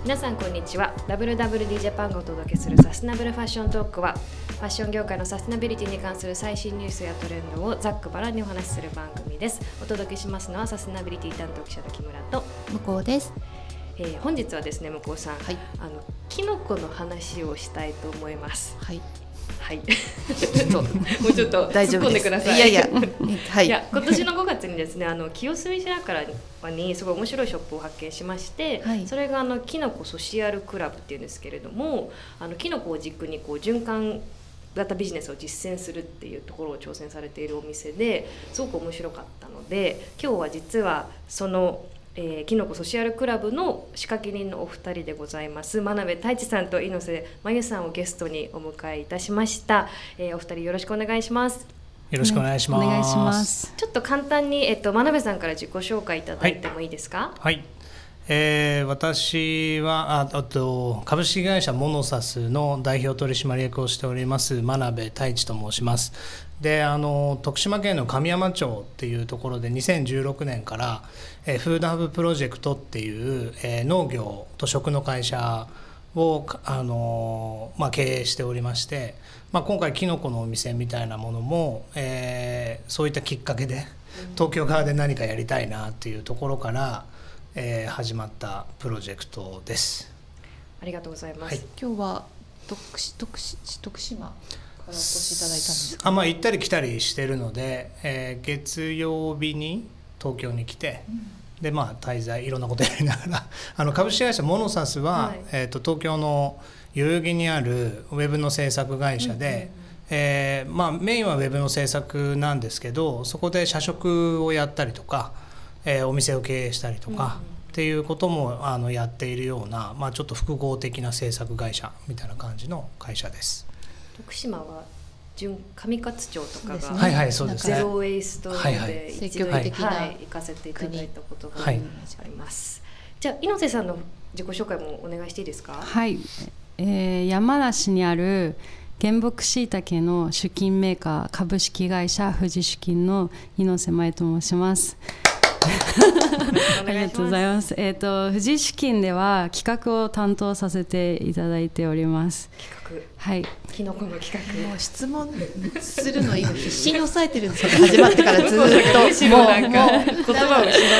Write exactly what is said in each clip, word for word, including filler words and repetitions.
皆さんこんにちは。 ダブリューダブリューディー ジャパンがお届けするサステナブルファッショントークは、ファッション業界のサステナビリティに関する最新ニュースやトレンドをざっくばらんにお話しする番組です。お届けしますのはサステナビリティ担当記者の木村と向こうです。 えー、本日はですね、向こうさん、 はい、 あのキノコの話をしたいと思います。 はいはいもうちょっと突っ込んでください。 いやいや、はい、 いや今年のごがつにですね、あの清澄白河にすごい面白いショップを発見しまして、はい、それがあのキノコソシアルクラブっていうんですけれども、あのキノコを軸にこう循環型ビジネスを実践するっていうところを挑戦されているお店ですごく面白かったので、今日は実はそのえー、キノコソシアルクラブの仕掛け人のお二人でございます真鍋太一さんと猪瀬真由さんをゲストにお迎えいたしました。えー、お二人よろしくお願いします。 よろしくお願いします。 お願いします。 ちょっと簡単に、えっと、真鍋さんから自己紹介いただいてもいいですか？ はい、はい、えー、私は あ, あと株式会社モノサスの代表取締役をしております真鍋太一と申します。であの徳島県の神山町っていうところでにせんじゅうろくねんから、えー、フードハブプロジェクトっていう、えー、農業と食の会社をあの、まあ、経営しておりまして、まあ、今回キノコのお店みたいなものも、えー、そういったきっかけで東京側で何かやりたいなっていうところから、えー、始まったプロジェクトです。 ありがとうございます。 はい、今日は徳, 徳, 徳島からお越しいただいたんですか？ あ、まあ、行ったり来たりしてるので、えー、月曜日に東京に来て、うん、でまあ滞在いろんなことやりながらあの株式会社モノサスは、はい、えー、と東京の代々木にあるウェブの制作会社で、うんうんうん、えーまあ、メインはウェブの制作なんですけど、そこで社食をやったりとか、えー、お店を経営したりとか、うんうん、っていうこともあのやっているような、まあ、ちょっと複合的な制作会社みたいな感じの会社です。 徳島は上勝町とかが、 はいはい、そうですね、 ゼロウェイストで一度、 はいはい、 行かせていただいたことがあります。はい、じゃあ猪瀬さんの自己紹介もお願いしていいですか？ はい、えー、山梨にある原木しいたけの主菌メーカー株式会社富士主菌の猪瀬真由と申します。ありがとうございます。えーと、富士主菌では企画を担当させていただいております。 企画、 はい、 キノコの企画。 もう質問するの今必死に抑えてるんですよ。始まってからずっともうむしろなんか言葉を失って、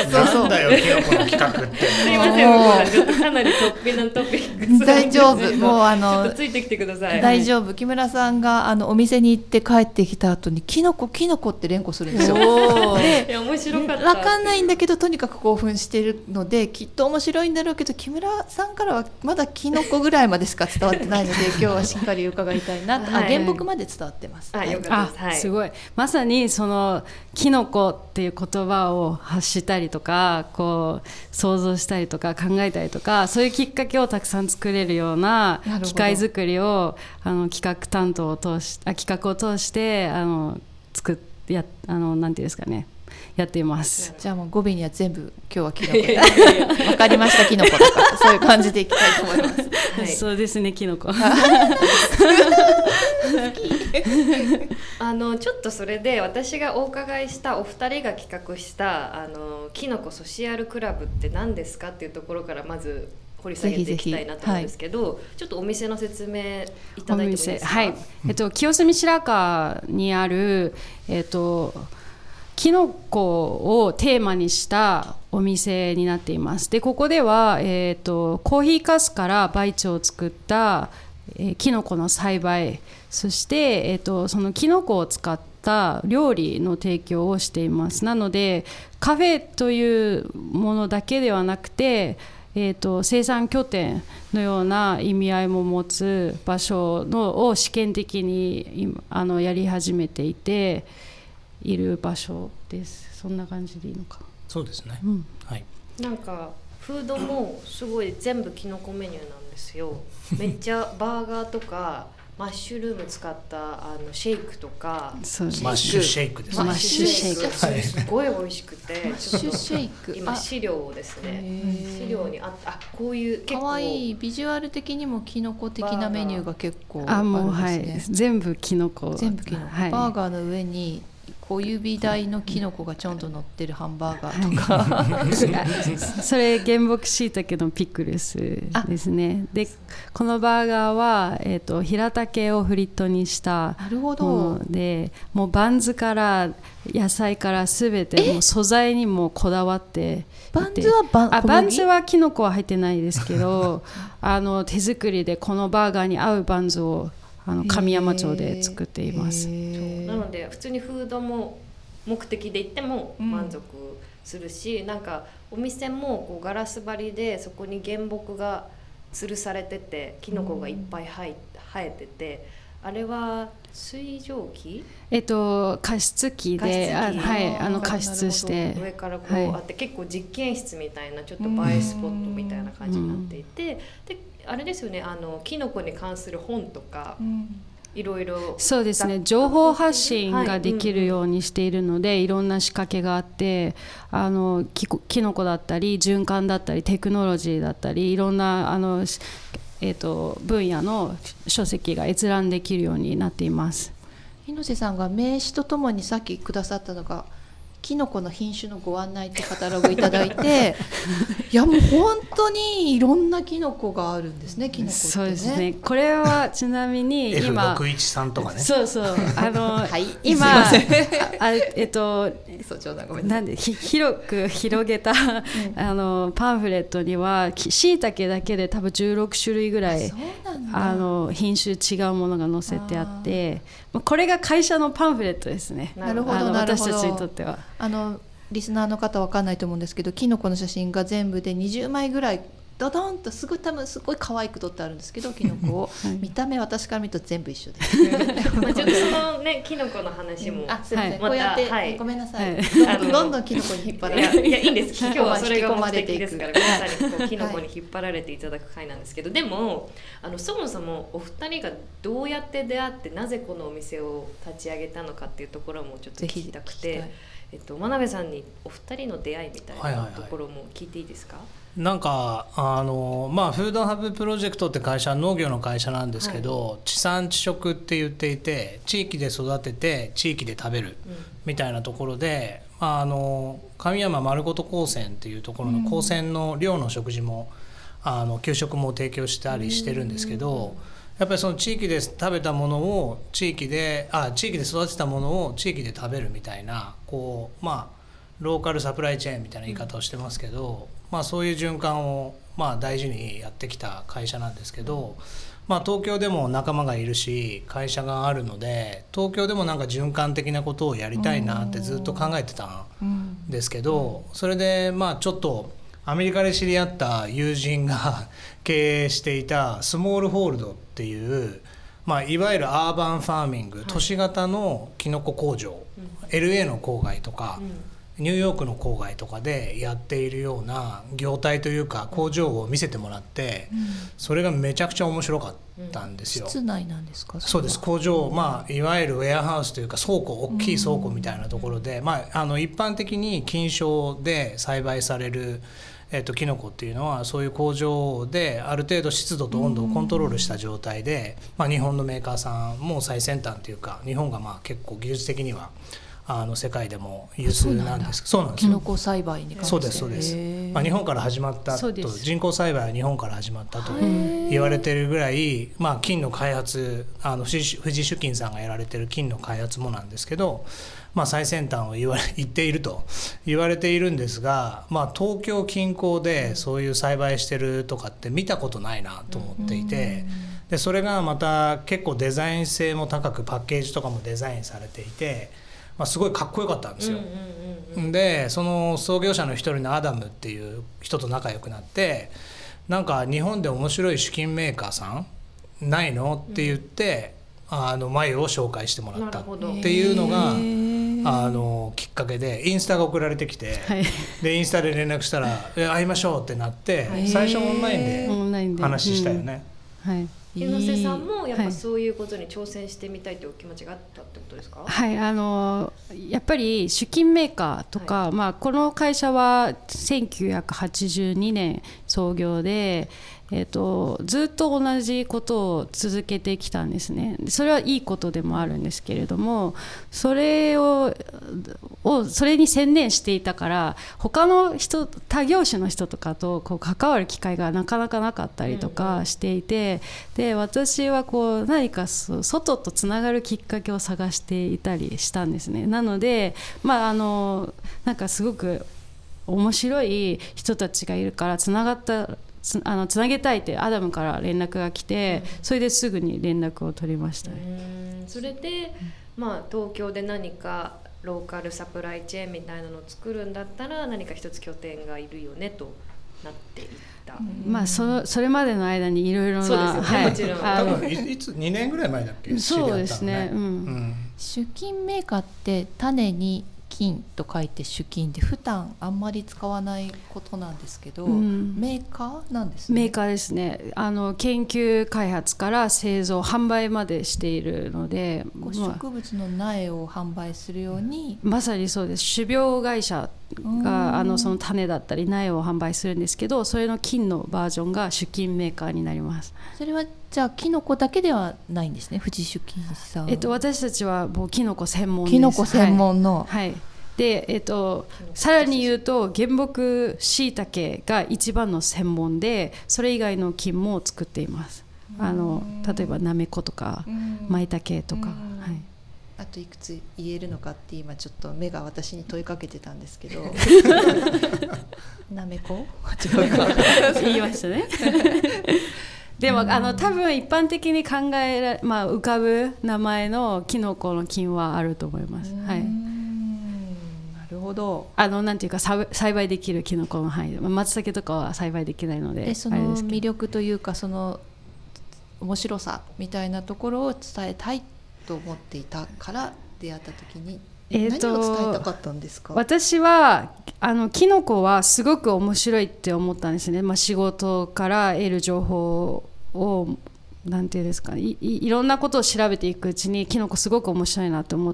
なんだよキノコの企画って。 すいません、もうちょっとかなりトッピなトピックス。 大丈夫、もうあのちょっとついてきてください。 大丈夫。木村さんがあのお店に行って帰ってきた後にキノコキノコって連呼するんですよ。 で、いや面白かった。 分かんないんだけどとにかく興奮してるのできっと面白いんだろうけど、木村さんからはまだキノコぐらいまでしか伝わってないので今日はしっかり伺いたいなと。はい、あ、原木まで伝わってます。 あ、よかったです。はい、 すごい。まさにそのキノコっていう言葉を発したりとか、こう想像したりとか考えたりとか、そういうきっかけをたくさん作れるような機械作りをあの企画担当を通しあ企画を通してあの作っやあのなんていうんですかね。やっています。 じゃあもう語尾には全部今日はキノコでわかりましたキノコとかそういう感じでいきたいと思います。 はい、そうですね、キノコあのちょっとそれで私がお伺いしたお二人が企画したあのキノコソシアルクラブって何ですかっていうところからまず掘り下げていきたいなと思うんですけど、ぜひぜひ、はい、ちょっとお店の説明いただいてもいいですか？ はい、えっと、清澄白河にある、えっとキノコをテーマにしたお店になっています。でここでは、えーと、コーヒーかすから培地を作った、えー、キノコの栽培、そして、えーと、そのキノコを使った料理の提供をしています。なのでカフェというものだけではなくて、えーと、生産拠点のような意味合いも持つ場所のを試験的にあのやり始めていている場所です。そんな感じでいいのか。 そうですね、 うん、 はい、 なんかフードもすごい全部キノコメニューなんですよ。めっちゃバーガーとかマッシュルーム使ったあのシェイクとか、 そうマッシュシェイクですね。 マッシュシェイク、はい、すごい美味しくて、 マッシュシェイク今資料ですね。資料にあったあこういう結構かわいいビジュアル的にもキノコ的なメニューが結構あるんですね。 あもうはい全部キノコ全部キノコ、はい、バーガーの上に小指大のキノコがちょんと乗ってるハンバーガーとかそれ原木しいたけのピクルスですね。でこのバーガーは、えー、と平竹をフリットにしたもので、もうバンズから野菜からすべてもう素材にもこだわっていて、 バンズはバンあバンズはキノコは入ってないですけどあの手作りでこのバーガーに合うバンズをあの神山町で作っています。 なので普通にフードも目的で行っても満足するし、うん、なんかお店もこうガラス張りでそこに原木が吊るされててキノコがいっぱい生えてて、あれは水蒸気、 えっと加湿器で加湿器、 あはいあの加湿して上からこうあって、はい、結構実験室みたいなちょっと映えスポットみたいな感じになっていて、であれですよね、あのキノコに関する本とか、うん、いろいろそうですね、情報発信ができるようにしているので、はい、うんうん、いろんな仕掛けがあって、あの キ, キノコだったり循環だったりテクノロジーだったりいろんなあの、えー、と分野の書籍が閲覧できるようになっています。 猪瀬さんが名刺とともにさっきくださったのがキノコの品種のご案内ってカタログいただいていやもう本当にいろんなキノコがあるんですね、キノコってね。 そうですね、これはちなみに今エフろくいちさん とかね、 そうそうあの、はい、今あえっとなんでひ広く広げた、うん、あのパンフレットにはしいたけだけで多分じゅうろくしゅるいぐらいあの品種違うものが載せてあって、これが会社のパンフレットですね。 なるほどなるほど。 私たちにとってはあのリスナーの方わかんないと思うんですけど、キノコの写真が全部でにじゅうまいぐらいドドンとすごい多分すごい可愛く撮ってあるんですけど、キノコを、はい、見た目私から見ると全部一緒ですまあちょっとそのねキノコの話も、うん、 あすいません、はい、こうやって、はい、ごめんなさい、はい、どんどんキノコに引っ張られていやいやいいんです、今日はそれが目的ですから皆さんにこうキノコに引っ張られていただく回なんですけど、でもあのそもそもお二人がどうやって出会ってなぜこのお店を立ち上げたのかっていうところもちょっと聞きたくて、えっと、真鍋さんにお二人の出会いみたいなところも聞いていいですか？ はいはいはい、なんかあの、まあ、フードハブプロジェクトって会社は農業の会社なんですけど、はい、地産地食って言っていて地域で育てて地域で食べるみたいなところで、うん、まあ、あの神山まるごと高専っていうところの高専の寮の食事も、うん、あの給食も提供したりしてるんですけど、うん、やっぱりその地域で食べたものを地域であ地域で育てたものを地域で食べるみたいな、こう、まあ、ローカルサプライチェーンみたいな言い方をしてますけど、まあ、そういう循環をまあ大事にやってきた会社なんですけど、まあ、東京でも仲間がいるし会社があるので東京でもなんか循環的なことをやりたいなってずっと考えてたんですけど、それでまあちょっとアメリカで知り合った友人が経営していたスモールホールドっていう、まあ、いわゆるアーバンファーミング、都市型のキノコ工場、エルエー の郊外とか、ニューヨークの郊外とかでやっているような業態というか工場を見せてもらって、それがめちゃくちゃ面白かったんですよ。 室内なんですか？ そうです、工場、まあ、いわゆるウェアハウスというか倉庫、大きい倉庫みたいなところで、まあ、あの一般的に菌床で栽培されるえっと、キノコっていうのはそういう工場である程度湿度と温度をコントロールした状態で、まあ、日本のメーカーさんも最先端というか日本がまあ結構技術的にはあの世界でも有数なんですけど、そうなんですよ。 キノコ栽培に関して。 そうですそうです、まあ、日本から始まったと、人工栽培は日本から始まったと言われているぐらい、まあ、金の開発、あの富士酒金さんがやられている金の開発もなんですけど、まあ、最先端を言われ言っていると言われているんですが、まあ、東京近郊でそういう栽培してるとかって見たことないなと思っていて、でそれがまた結構デザイン性も高くパッケージとかもデザインされていて、まあ、すごいかっこよかったんですよ。でその創業者の一人のアダムっていう人と仲良くなって、なんか日本で面白い酒金メーカーさんないのって言って、うん、あの眉を紹介してもらったっていうのがあのきっかけでインスタが送られてきて、はい、でインスタで連絡したら会いましょうってなって、最初オンラインで話したよね。 はい、 猪瀬さんもやっぱそういうことに挑戦してみたいという気持ちがあったってことですか？ はい、あのやっぱり出勤メーカーとか、はい、まあ、この会社はせんきゅうひゃくはちじゅうにねん創業で、えーと、ずっと同じことを続けてきたんですね。それはいいことでもあるんですけれども、それを、をそれに専念していたから他の人、他業種の人とかとこう関わる機会がなかなかなかったりとかしていて、うんうん、で私はこう何か外とつながるきっかけを探していたりしたんですね。なので、まあ、あのなんかすごく面白い人たちがいるからつながったつ, あのつなげたいってアダムから連絡が来て、うん、それですぐに連絡を取りました、ね、 うんそれで、まあ、東京で何かローカルサプライチェーンみたいなのを作るんだったら何か一つ拠点がいるよねとなっていった、 うん、まあ そ, それまでの間にいろいろな、 そうですよね、はい、もちろん多分 い, いつにねんぐらい前だっけ？ そうですね、うんうん、 出勤メーカーって種に金と書いて主金で普段あんまり使わないことなんですけど、うん、メーカーなんですね。 メーカーですね。あの研究開発から製造販売までしているので、 植物の苗を販売するように、 まさにそうです。種苗会社があのその種だったり苗を販売するんですけど、それの金のバージョンが出勤メーカーになります。 それはじゃあキノコだけではないんですね、富士出勤さん、 えっと、私たちはもうキノコ専門です。 キノコ専門の、 はい、はい、でえっと、さらに言うと原木しいたけが一番の専門で、それ以外の菌も作っています。あの例えばなめことかまいたけとか、はい、 あといくつ言えるのかって今ちょっと目が私に問いかけてたんですけどなめこ違うか言いましたねでもあの多分一般的に考えら、まあ、浮かぶ名前のキノコの菌はあると思います。はい、 なるほど。 あのなんていうか栽培できるキノコの範囲で、松茸とかは栽培できないので、 でその魅力というかその面白さみたいなところを伝えたいと思っていたから出会った時に、えー、と何を伝えたかったんですか？ 私はあのキノコはすごく面白いって思ったんですね。まあ、仕事から得る情報をなんていうんですか、い, い, いろんなことを調べていくうちにキノコすごく面白いなと思って、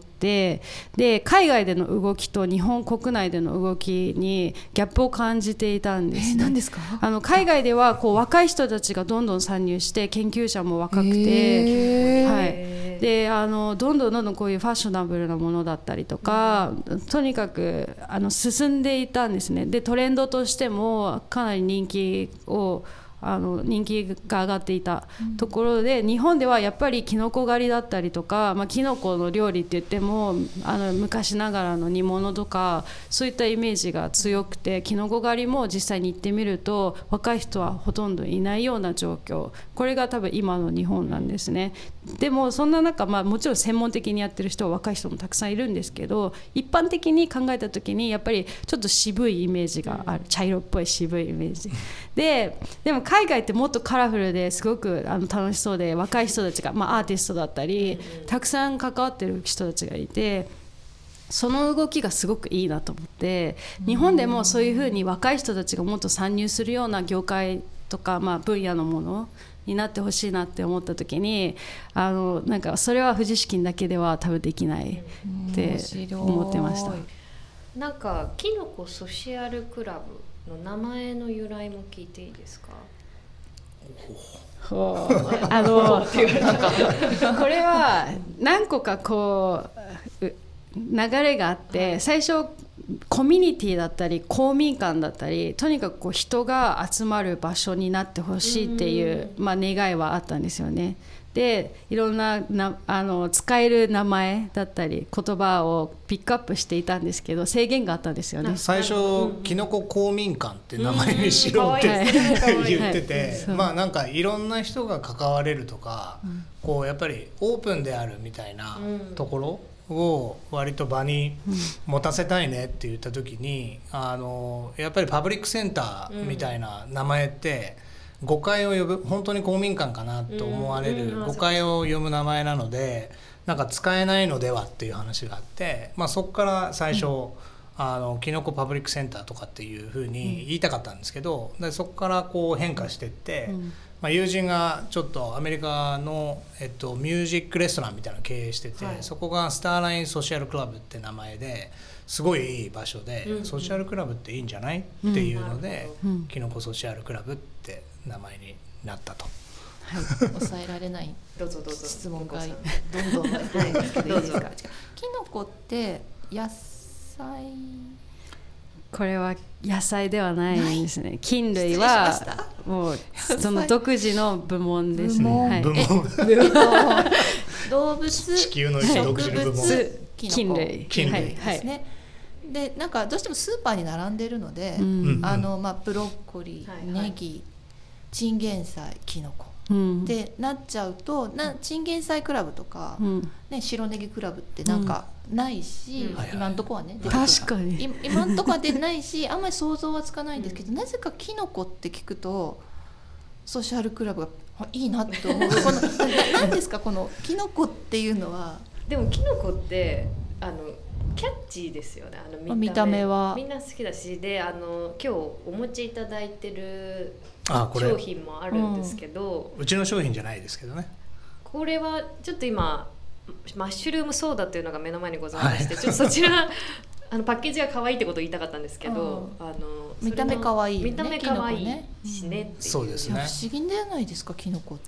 で海外での動きと日本国内での動きにギャップを感じていたんです、ね。 えー、何ですか？ あの海外ではこう若い人たちがどんどん参入して研究者も若くて、 えーはい、であのどんどんどんどんこういうファッショナブルなものだったりとか、うん、とにかくあの進んでいたんですね。でトレンドとしてもかなり人気をあの人気が上がっていたところで、うん、日本ではやっぱりキノコ狩りだったりとか、まあ、キノコの料理って言ってもあの昔ながらの煮物とかそういったイメージが強くて、キノコ狩りも実際に行ってみると若い人はほとんどいないような状況、これが多分今の日本なんですね。でもそんな中、まあ、もちろん専門的にやってる人は若い人もたくさんいるんですけど、一般的に考えた時にやっぱりちょっと渋いイメージがある、茶色っぽい渋いイメージで、でも海外ってもっとカラフルですごくあの楽しそうで、若い人たちが、まあ、アーティストだったりたくさん関わってる人たちがいて、その動きがすごくいいなと思って、日本でもそういうふうに若い人たちがもっと参入するような業界とか、まあ、分野のものになってほしいなって思った時に、あのなんかそれは富士資金だけでは多分できないって思ってました。 なんかキノコソシアルクラブの名前の由来も聞いていいですか？ あのこれは何個かこう流れがあって、はい、最初コミュニティだったり公民館だったり、とにかくこう人が集まる場所になってほしいっていう、まあ、願いはあったんですよね。でいろん な, なあの使える名前だったり言葉をピックアップしていたんですけど、制限があったんですよね。 最初、うん、キノコ公民館って名前にしろって、うん、言ってて、はい、まあなんかいろんな人が関われるとか、うん、こうやっぱりオープンであるみたいなところを割と場に持たせたいねって言った時に、あのやっぱりパブリックセンターみたいな名前って、うん、誤解を呼ぶ、本当に公民館かなと思われる誤解を呼ぶ名前なので、なんか使えないのではっていう話があって、まあ、そこから最初、うん、あのキノコパブリックセンターとかっていう風に言いたかったんですけど、でそこからこう変化していって、うん、 まあ、友人がちょっとアメリカの、えっと、ミュージックレストランみたいなのを経営してて、はい、そこがスターラインソシャルクラブって名前ですごいいい場所で、うんうん、ソシャルクラブっていいんじゃないっていうので、うん、キノコソシャルクラブって名前になったと。 はい、抑えられないどうぞどうぞ質問がどんどん入ってるんですけどいいですか。キノコって野菜、 これは野菜ではないですね。菌類はもうその独自の部門ですね。はい、 部門動物地球の独自の部門菌類菌類ですね。でなんかどうしてもスーパーに並んでるので、うん、あのまあブロッコリー、はいはい、ネギ、チンゲンサイ、キノコってなっちゃうと、なチンゲンサイクラブとか、うんね、白ネギクラブってなんかないし、うん、今のとこはね、 確かに今のとこは出ないしあんまり想像はつかないんですけど、うん、なぜかキノコって聞くとソシャルクラブがいいなと思うこの何ですかこのキノコっていうのは。 でもキノコってあのキャッチーですよね。あの見た目、 見た目はみんな好きだし、であの今日お持ちいただいてる商品もあるんですけど、 うん、うちの商品じゃないですけどね。 これはちょっと今マッシュルームソーダというのが目の前にございまして、はい、ちょっとそちらあのパッケージが可愛いってことを言いたかったんですけど、 うん、あの見た目可愛い、ね、 見た目可愛いしね、っていう。 そうですね。 不思議じゃないですかキノコって。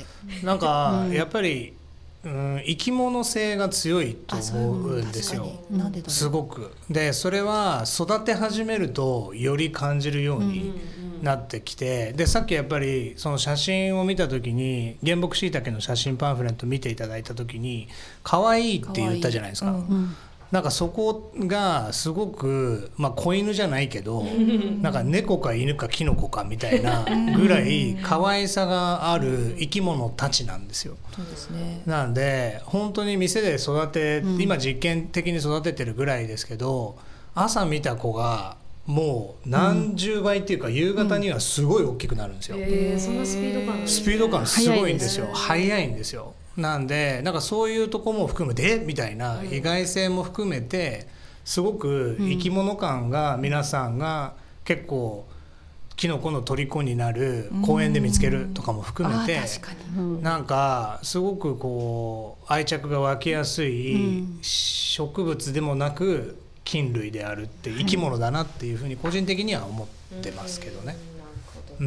なんか、うん、やっぱりうん、生き物性が強いと思うんですよ。すごく。でそれは育て始めるとより感じるようになってきて、でさっきやっぱりその写真を見た時に原木しいたけの写真パンフレット見ていただいた時に可愛いって言ったじゃないですか。なんかそこがすごく、まあ、子犬じゃないけどなんか猫か犬かキノコかみたいなぐらい可愛さがある生き物たちなんですよ。 そうですね。 なので本当に店で育て、今実験的に育ててるぐらいですけど、朝見た子がもう何十倍っていうか、夕方にはすごい大きくなるんですよ。 えー、そんなスピード感。 スピード感すごいんですよ。速いんですよ。なんでなんかそういうとこも含めてみたいな意外性も含めてすごく生き物感が皆さんが結構キノコの虜になる公園で見つけるとかも含めてなんかすごくこう愛着が湧きやすい植物でもなく菌類であるって生き物だなっていうふうに個人的には思ってますけどね。うん。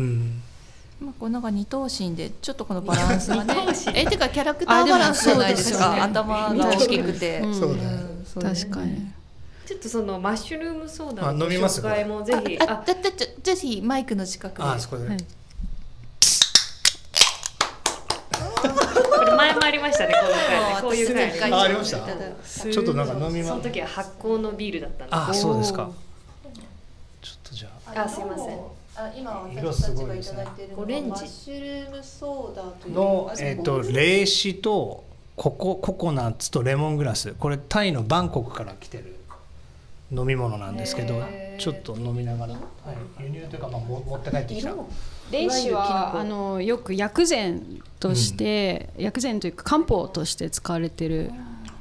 まあ、こうなんか二頭身でちょっとこのバランスがねえてかキャラクターバランスじゃないですか。頭が大きくて、 うん、そうね、 うん、確かに。 ちょっとそのマッシュルームソーダの紹介もぜひ、 あ、あ、ぜひマイクの近くで。 あ、そこで、はい、 これ前もありましたね、この回でこういう回あ、ありました。ちょっとなんか飲みます。 その時は発酵のビールだったんで。 あ、そうですか。ちょっとじゃあ。 あ、すいません。 あ、今私たちがいただいているのはマッシュルームソーダというの、えー、と冷酒とココ、ココナッツとレモングラス、これタイのバンコクから来てる飲み物なんですけど、ちょっと飲みながら、はい、輸入というか、まあ、持って帰ってきた。 冷酒はあのよく薬膳として、うん、薬膳というか漢方として使われてる。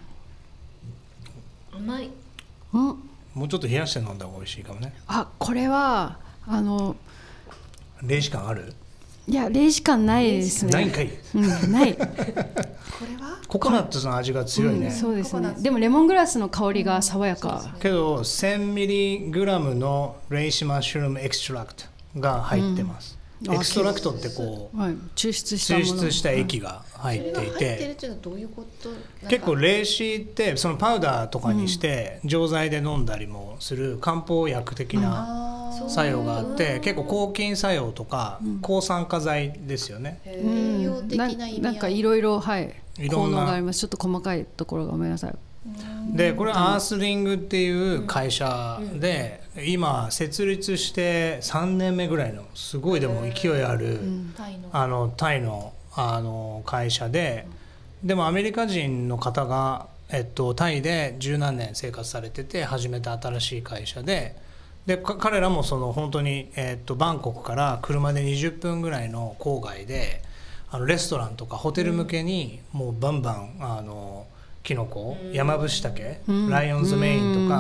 甘い、 うん、 もうちょっと冷やして飲んだ方が美味しいかもね。 あ、これはあの冷酒感ある？ いや、冷酒感ないですね。 ないんかい、 うん、ないこれはココナッツの味が強いね、 うん、そうですね。でもレモングラスの香りが爽やか、 うん、けど せんミリグラム の冷酒マッシュルームエクストラクトが入ってます、うん、エクストラクトってこう、 はい、抽出したもの、 抽出した液が入っていて、 入ってるっていうのはどういうこと？ 結構冷酒ってそのパウダーとかにして錠剤で飲んだりもする漢方薬的な作用があって、結構抗菌作用とか抗酸化剤ですよね。 栄養的な意味合い、 なんかいろいろ、はい、効能があります。ちょっと細かいところがごめんなさい。 でこれはアースリングっていう会社で今設立してさんねんめぐらいのすごいでも勢いあるあのタイのあの会社で、でもアメリカ人の方が、えっと、タイで十何年生活されてて始めた新しい会社で、で彼らもその本当に、えっと、バンコクから車でにじゅっぷんぐらいの郊外であのレストランとかホテル向けにもうバンバンあのキノコ、山伏茸、ライオンズメインとか、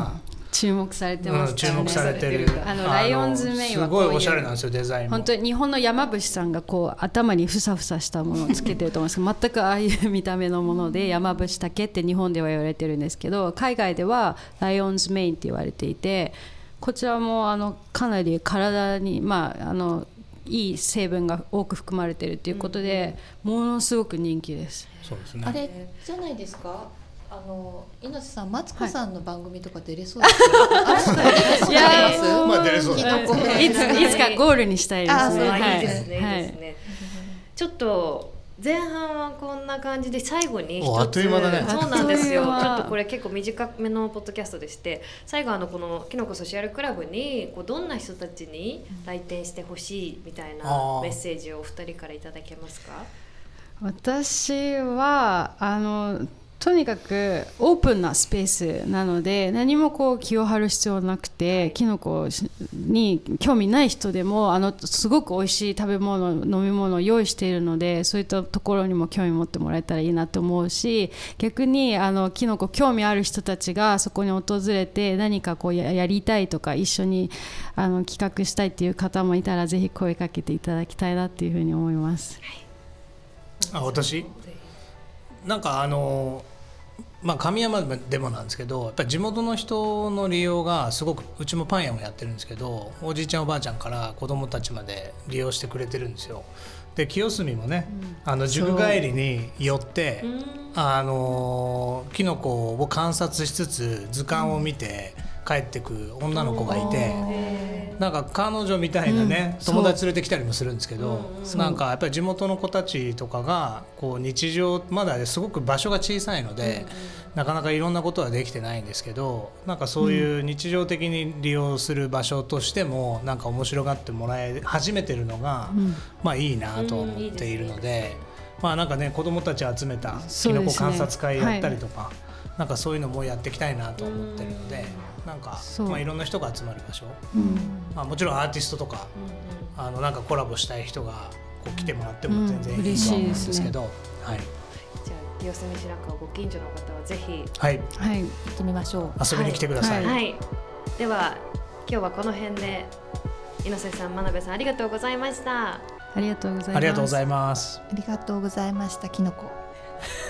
注目されてますからね、 うん、注目されてるあのライオンズメインはこういうすごいおしゃれなんですよ、デザインも。 本当に日本の山伏さんがこう頭にふさふさしたものをつけてると思うんですけど全くああいう見た目のもので山伏丈って日本では言われてるんですけど、海外ではライオンズメインって言われていて、こちらもあのかなり体に、まあ、あのいい成分が多く含まれているということで、うん、ものすごく人気です。 そうですね。 あれじゃないですか、あの猪瀬さん、マツコさんの番組とか出れそうですか？ いやー、まあ出れそうだね。いついつかゴールにしたいですね。 はい、いいですね、いいはいですね。ちょっと前半はこんな感じで、最後に一つ、 あっという間だね。 そうなんですよ。ちょっとこれ結構短めのポッドキャストでして、最後あのこのきのこソシアルクラブにこうどんな人たちに来店してほしいみたいなメッセージをお二人からいただけますか？ 私はあのとにかくオープンなスペースなので、何もこう気を張る必要なくて、キノコに興味ない人でもあのすごく美味しい食べ物飲み物を用意しているので、そういったところにも興味持ってもらえたらいいなと思うし、逆にあのキノコ興味ある人たちがそこに訪れて何かこう や, やりたいとか一緒にあの企画したいっていう方もいたら、ぜひ声かけていただきたいなっていうふうに思います。 あ、私なんかあのまあ神山でもなんですけど、やっぱり地元の人の利用がすごく、うちもパン屋もやってるんですけど、おじいちゃんおばあちゃんから子供たちまで利用してくれてるんですよ。で清澄もね、うん、あの塾帰りに寄ってあのキノコを観察しつつ図鑑を見て帰ってく女の子がいて、うん、なんか彼女みたいなね、うん、友達連れてきたりもするんですけど、うん、なんかやっぱり地元の子たちとかがこう日常まだすごく場所が小さいので、うん、なかなかいろんなことはできてないんですけど、なんかそういう日常的に利用する場所としてもなんか面白がってもらえ始めてるのが、うん、まあいいなと思っているので、うん、いいですね。まあなんかね、子どもたち集めたキノコ観察会やったりとか、はい、なんかそういうのもやっていきたいなと思ってるので、なんかまあいろんな人が集まる場所、うん、まあ、もちろんアーティストとか、うん、あのなんかコラボしたい人がこう来てもらっても全然いいと思うんですけど、うん、はい。 じゃあ清澄白河ご近所の方はぜひ、 はい、 はい、行ってみましょう。 遊びに来てください。 はいはい、では今日はこの辺で猪瀬さん、真鍋さん、ありがとうございました。 ありがとうございます。 ありがとうございます。 ありがとうございました。キノコ